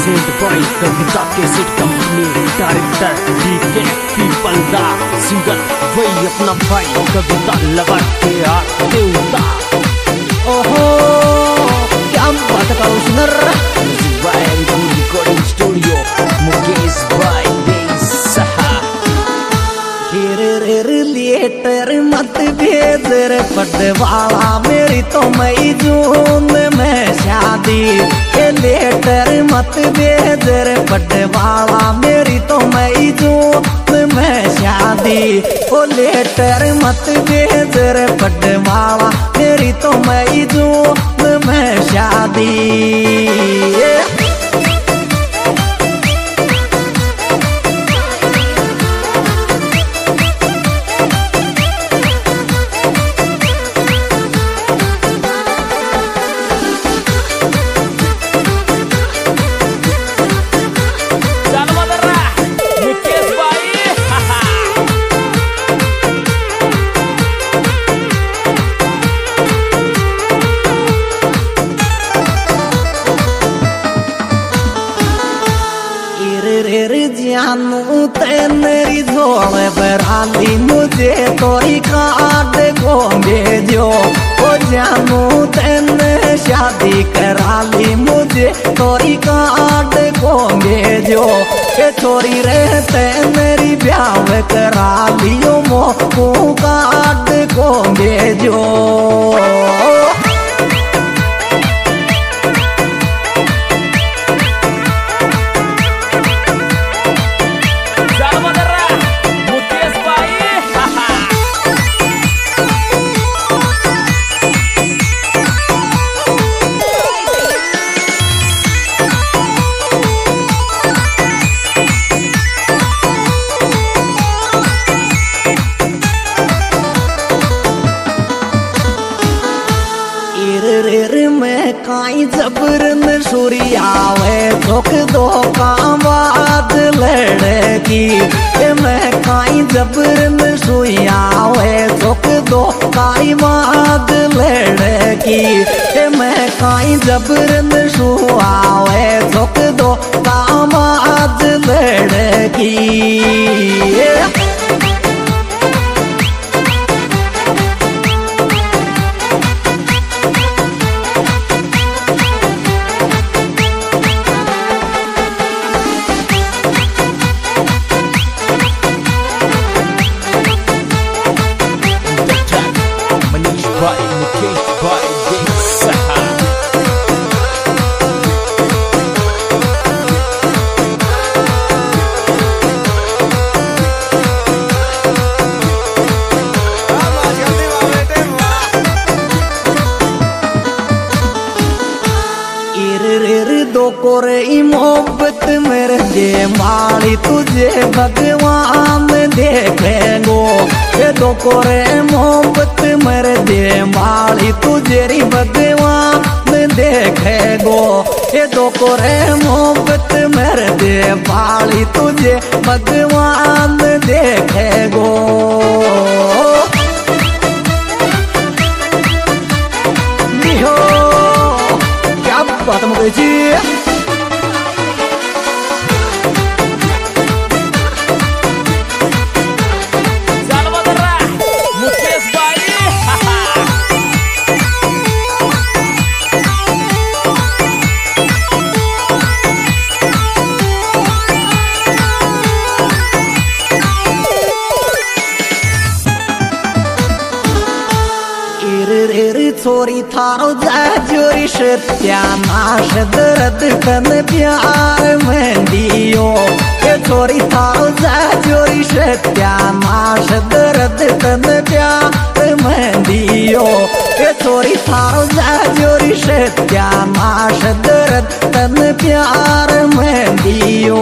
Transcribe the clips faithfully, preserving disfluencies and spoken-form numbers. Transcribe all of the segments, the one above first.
Present by Kavita cassette company, director DK Peepal दा, singer वही अपना भाई कविता लगा के आते उता। ओहो क्या बात करो सुनर रिकॉर्डिंग स्टूडियो मुकेश भाई बेसहा। लेटर मत भेज रे पटवाला, मेरी तो मई जून में शादी। लेटर मत भेज रे पटवाला, मेरी तो मई जून में शादी। ओ लेटर मत भेज रे पटवाला, मेरी तो मई जून में शादी। जानू तेरी झोल बराली, मुझे तोरी कार्ड को भेजो। ओ जानू तेने शादी कराली, मुझे तोरी कार्ड को भेजो। ये छोरी रहते मेरी ब्याह करा लियो, मोको कार्ड को भेजो। मैं काई जबरन सुरियावे धोख दो कामाद लड़की। मैं काई जबरन सुरियावे धोख दो काई माद लड़की। मैं काई जबरन सुआवे धोख दो कामाद लड़की। दो कोरे मोहब्बत मेरे दे माली, तुझे भगवान देखेगो। ये दो कोरे मोहब्बत मेरे दे माली, तुझे री भगवान देखेगो। ये दो कोरे मोहब्बत मेरे दे माली, तुझे भगवान देखेगो। बात मुझे जी छोरी थारो जोरी सत्यानाश दर्द तन प्यार में दियो। ये छोरी थारो जोरी सत्यानाश दर्द तन प्यार में दियो। ये छोरी थारो जोरी सत्यानाश दर्द तन प्यार में दियो।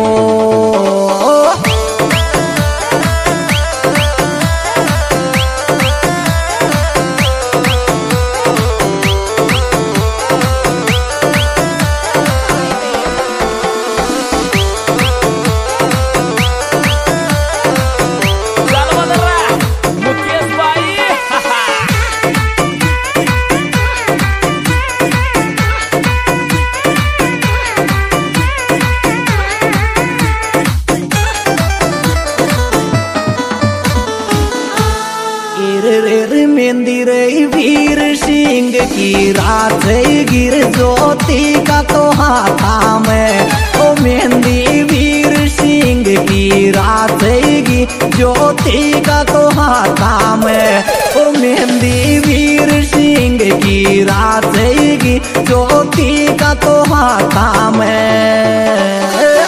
की रात गिर ज्योति का तो हाथा में ओ मेहंदी वीर सिंह की रात गी ज्योति का तो हाथा में ओ मेहंदी वीर सिंह की रात गी ज्योति का तो हाथा में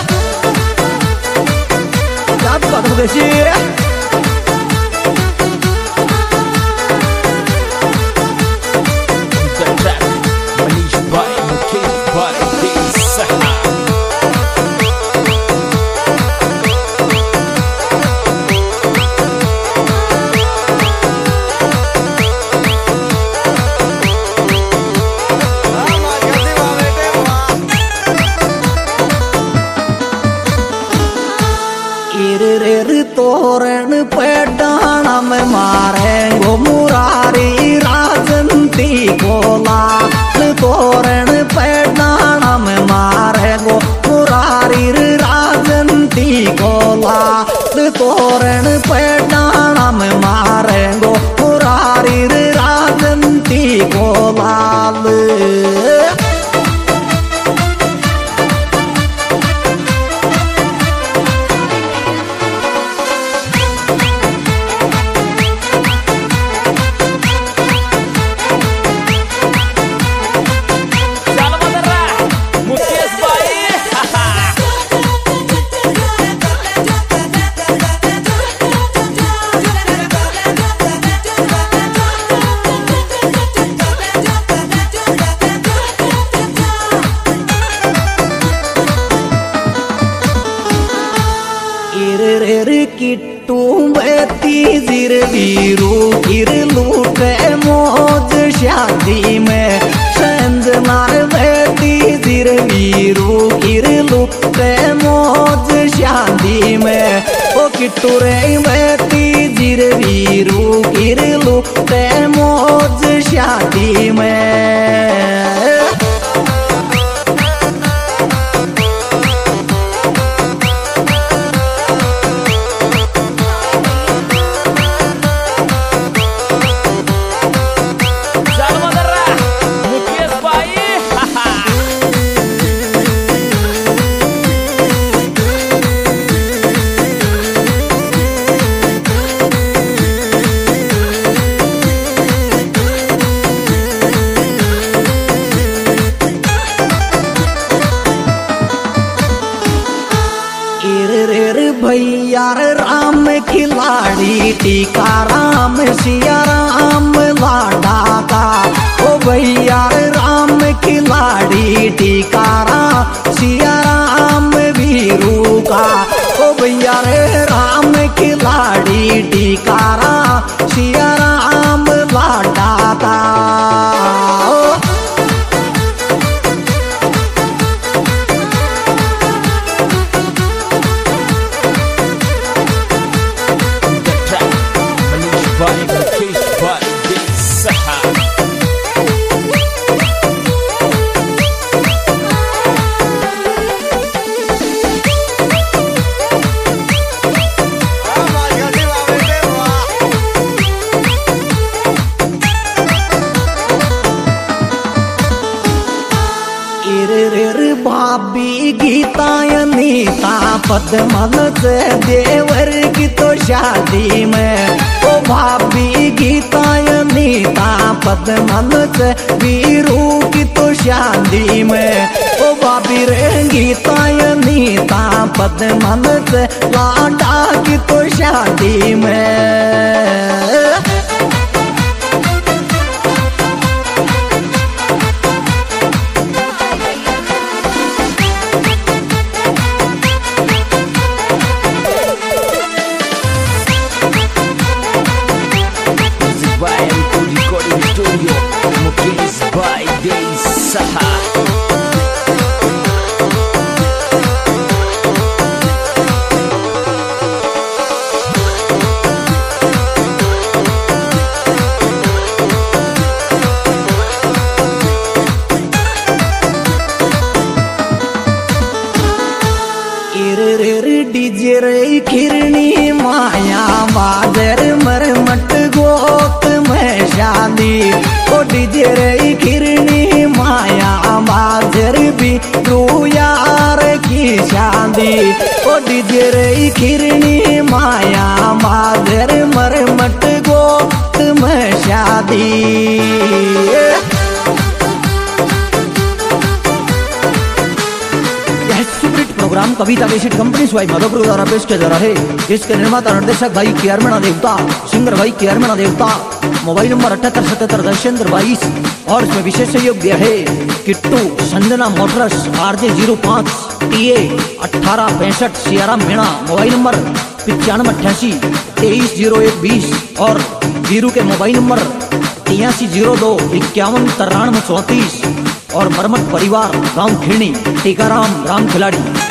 याद बात बेसी तोरण पे डाना में मारेंगो मुरारी राजंती को लाल तोरण पे डाना में मारेंगो मुरारी राजंती को लाल तोरण पे डाना में मारेंगो मुरारी राजंती को लाल किट्टू बेती जिर वीरू किर लूटे मौज शादी में संजनार बेती जिर वीरू किर लूटे मौज शादी में ओ किट्टू रे बेती जिर वीरू किर लूटे मौज शादी में भैया राम खिलाड़ी टीका राम सिया राम लाडा का ओ भैया राम खिलाड़ी टीका राम सिया राम वीरू का ओ भैया रे राम खिलाड़ी टीका राम सिया राम लाडा का भाभी गीता नीता पद्मन से देवर की तो शादी में ओ भाभी गीता नीता पद्मन से वीरू की तो शादी में ओ भाभी रे गीता नीता पद्मन से लाडा की तो शादी में डीजे रे खिरनी माया बाजर मरमट गोत में शादी ओ ओ डीजे रे खिरनी माया माजर भी तू यार की शादी ओ डीजे रे खिरनी माया माजर मरमट गोत में शादी। Programme Kavita cassette company Sawai Madhopur द्वारा पेश किया जा रहा है, जिसके निर्माता निर्देशक भाई के आर मीणा देवता, सिंगर भाई के आर मीणा देवता। मोबाइल नंबर अठहत्तर सतहत्तर दशेंद्र बाईस और इसमें विशेष सहयोग दिया है Kittu Sanjana motors RJ zero पाँच टी ए अठारह पैंसठ सियाराम मीणा। मोबाइल नंबर पिचानवे अट्ठासी तेईस जीरो एक बीस और वीरू के मोबाइल नंबर तिरासी जीरो दो इक्यावन तिरानवे चौंतीस और मरमट परिवार गांव खिरनी टीकाराम राम खिलाड़ी।